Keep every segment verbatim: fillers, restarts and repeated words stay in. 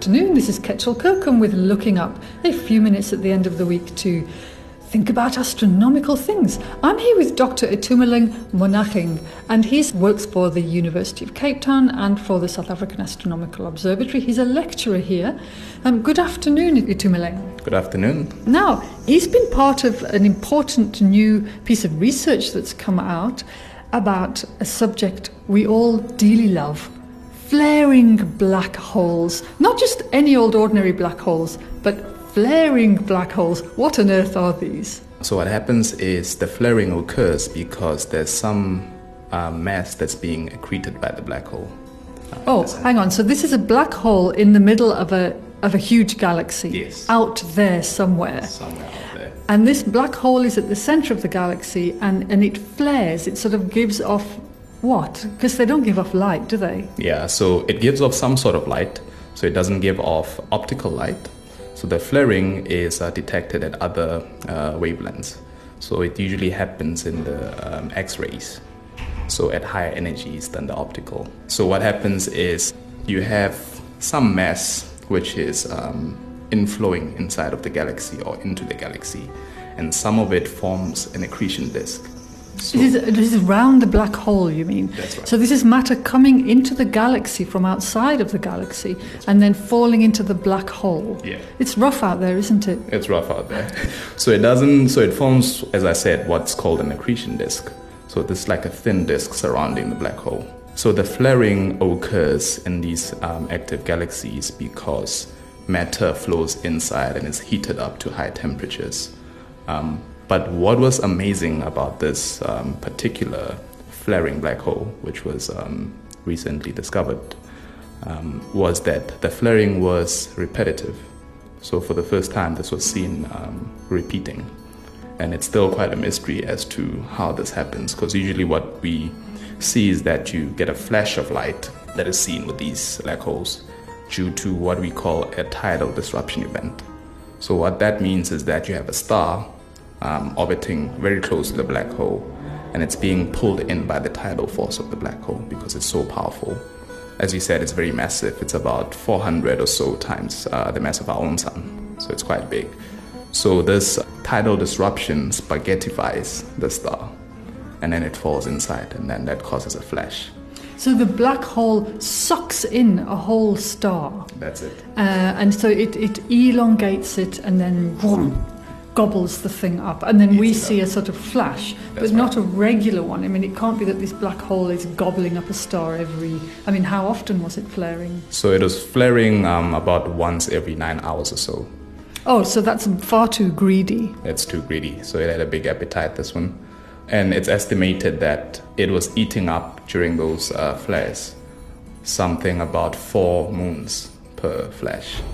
afternoon. This is Ketchel Kirkham with Looking Up, a few minutes at the end of the week to think about astronomical things. I'm here with Doctor Itumeleng Monaching, and he works for the University of Cape Town and for the South African Astronomical Observatory. He's a lecturer here. Um, good afternoon, Itumeleng. Good afternoon. Now, he's been part of an important new piece of research that's come out about a subject we all dearly love: flaring black holes. Not just any old ordinary black holes, but flaring black holes. What on earth are these? So what happens is the flaring occurs because there's some uh, mass that's being accreted by the black hole. Uh, oh, hang on. So this is a black hole in the middle of a of a huge galaxy. Yes. Out there somewhere. Somewhere out there. And this black hole is at the center of the galaxy, and, and it flares. It sort of gives off what? Because they don't give off light, do they? Yeah, so it gives off some sort of light. So it doesn't give off optical light. So the flaring is uh, detected at other uh, wavelengths. So it usually happens in the um, X-rays, so at higher energies than the optical. So what happens is you have some mass which is um, inflowing inside of the galaxy or into the galaxy, and some of it forms an accretion disk. So this, is, this is around the black hole, you mean? That's right. So this is matter coming into the galaxy from outside of the galaxy and then falling into the black hole. Yeah. It's rough out there, isn't it? It's rough out there. So it doesn't, so it forms, as I said, what's called an accretion disk. So this is like a thin disk surrounding the black hole. So the flaring occurs in these um, active galaxies because matter flows inside and is heated up to high temperatures. Um, But what was amazing about this um, particular flaring black hole, which was um, recently discovered, um, was that the flaring was repetitive. So for the first time, this was seen um, repeating. And it's still quite a mystery as to how this happens, because usually what we see is that you get a flash of light that is seen with these black holes due to what we call a tidal disruption event. So what that means is that you have a star Um, orbiting very close to the black hole, and it's being pulled in by the tidal force of the black hole because it's so powerful. As you said, it's very massive. It's about four hundred or so times uh, the mass of our own sun, so it's quite big. So this tidal disruption spaghettifies the star, and then it falls inside, and then that causes a flash. So the black hole sucks in a whole star. That's it. Uh, and so it, it elongates it and then vroom, gobbles the thing up, and then we see a sort of flash, but not a regular one. I mean, it can't be that this black hole is gobbling up a star every... I mean, how often was it flaring? So it was flaring um, about once every nine hours or so. Oh, so that's far too greedy. It's too greedy. So it had a big appetite, this one. And it's estimated that it was eating up, during those uh, flares, something about four moons per flash.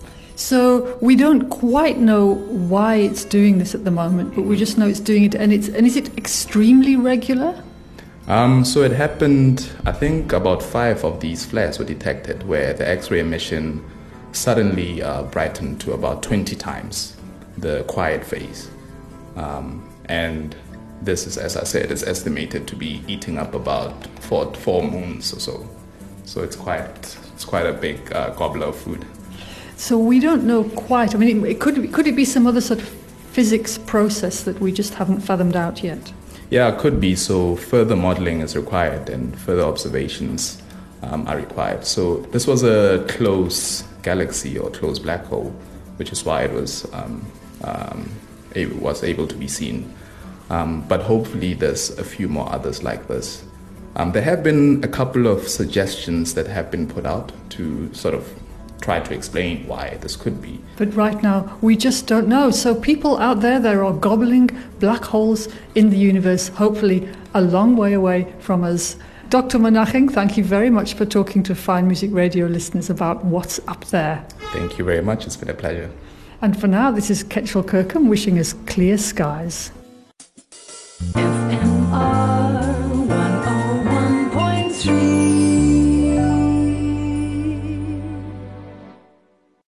So we don't quite know why it's doing this at the moment, but we just know it's doing it, and it's and is it extremely regular? Um, so it happened, I think about five of these flares were detected where the X-ray emission suddenly uh, brightened to about twenty times the quiet phase. Um, and this is, as I said, is estimated to be eating up about four, four moons or so. So it's quite, it's quite a big uh, gobbler of food. So we don't know quite. I mean, it could could it be some other sort of physics process that we just haven't fathomed out yet? Yeah, it could be. So further modeling is required and further observations um, are required. So this was a close galaxy or close black hole, which is why it was um, um, able, was able to be seen. Um, but hopefully there's a few more others like this. Um, there have been a couple of suggestions that have been put out to sort of try to explain why this could be. But right now, we just don't know. So people out there, there are gobbling black holes in the universe, hopefully a long way away from us. Doctor Monaching, thank you very much for talking to Fine Music Radio listeners about what's up there. Thank you very much. It's been a pleasure. And for now, this is Ketchel Kirkham wishing us clear skies. If